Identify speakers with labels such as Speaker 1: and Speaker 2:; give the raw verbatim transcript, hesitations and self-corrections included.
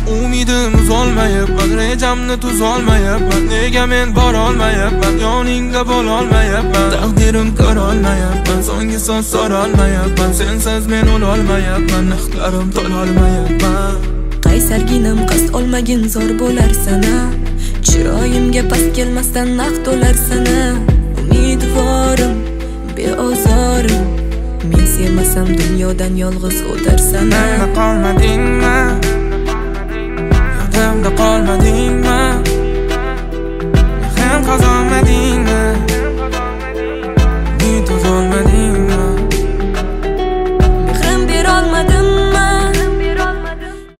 Speaker 1: Umidim uzolmayapman, rejamni tuzolmayapman. Nega men borolmayapman, yoningda bo'lolmayapman. Taqdirim ko'rolmayapman, so'nggi so'z so'rolmayapman. Sensiz men o'lolmayapman, naqdlarim to'lolmayapman.
Speaker 2: Qaysarginam qasd olmagin zor bo'lar sana. Chiroyimga past kelmasdan naqd to'lar sana. Umidvorim, beozorim, men sevmasam dunyodan yolg'iz o'tarsana.
Speaker 1: Menga qolmadingmi? Yodimda qolmading.